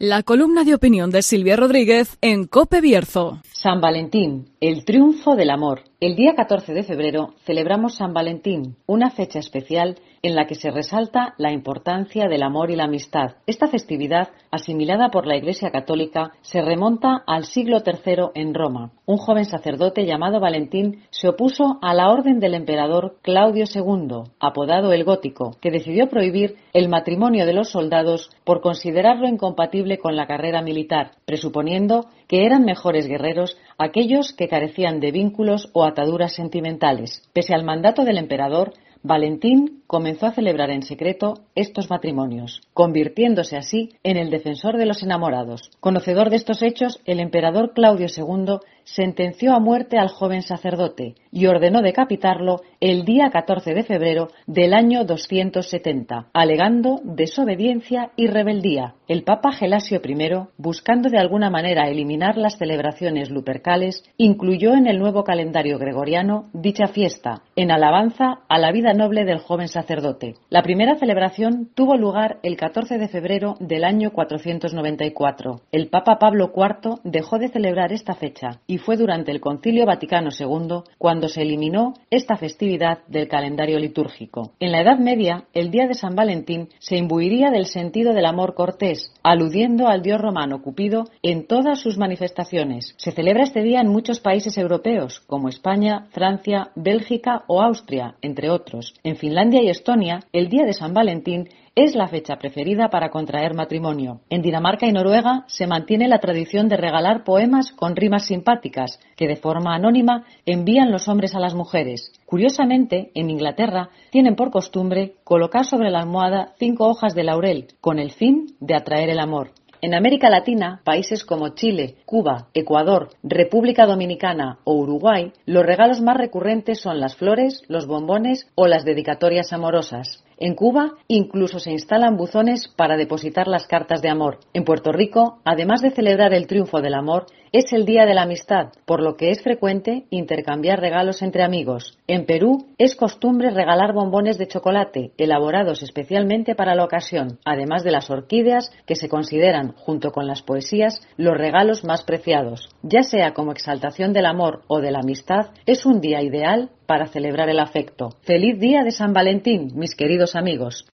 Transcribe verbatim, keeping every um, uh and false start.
La columna de opinión de Silvia Rodríguez en COPE Bierzo. San Valentín, el triunfo del amor. El día catorce de febrero celebramos San Valentín, una fecha especial en la que se resalta la importancia del amor y la amistad. Esta festividad, asimilada por la Iglesia Católica, se remonta al siglo tercero en Roma. Un joven sacerdote llamado Valentín se opuso a la orden del emperador Claudio segundo, apodado el Gótico, que decidió prohibir el matrimonio de los soldados por considerarlo incompatible con la carrera militar, presuponiendo que eran mejores guerreros aquellos que carecían de vínculos o ataduras sentimentales. Pese al mandato del emperador, Valentín comenzó a celebrar en secreto estos matrimonios, convirtiéndose así en el defensor de los enamorados. Conocedor de estos hechos, el emperador Claudio segundo sentenció a muerte al joven sacerdote y ordenó decapitarlo el día catorce de febrero del año doscientos setenta, alegando desobediencia y rebeldía. El Papa Gelasio primero, buscando de alguna manera eliminar las celebraciones lupercales, incluyó en el nuevo calendario gregoriano dicha fiesta, en alabanza a la vida noble del joven sacerdote. La primera celebración tuvo lugar el catorce de febrero del año cuatrocientos noventa y cuatro. El Papa Pablo cuarto dejó de celebrar esta fecha y fue durante el Concilio Vaticano segundo cuando se eliminó esta festividad del calendario litúrgico. En la Edad Media, el día de San Valentín se imbuiría del sentido del amor cortés, aludiendo al dios romano Cupido en todas sus manifestaciones. Se celebra este día en muchos países europeos, como España, Francia, Bélgica o Austria, entre otros. En Finlandia y Estonia, el día de San Valentín es la fecha preferida para contraer matrimonio. En Dinamarca y Noruega se mantiene la tradición de regalar poemas con rimas simpáticas que de forma anónima envían los hombres a las mujeres. Curiosamente, en Inglaterra tienen por costumbre colocar sobre la almohada cinco hojas de laurel con el fin de atraer el amor. En América Latina, países como Chile, Cuba, Ecuador, República Dominicana o Uruguay, los regalos más recurrentes son las flores, los bombones o las dedicatorias amorosas. En Cuba, incluso se instalan buzones para depositar las cartas de amor. En Puerto Rico, además de celebrar el triunfo del amor, es el Día de la Amistad, por lo que es frecuente intercambiar regalos entre amigos. En Perú, es costumbre regalar bombones de chocolate, elaborados especialmente para la ocasión, además de las orquídeas, que se consideran, junto con las poesías, los regalos más preciados. Ya sea como exaltación del amor o de la amistad, es un día ideal para celebrar el afecto. ¡Feliz día de San Valentín, mis queridos amigos!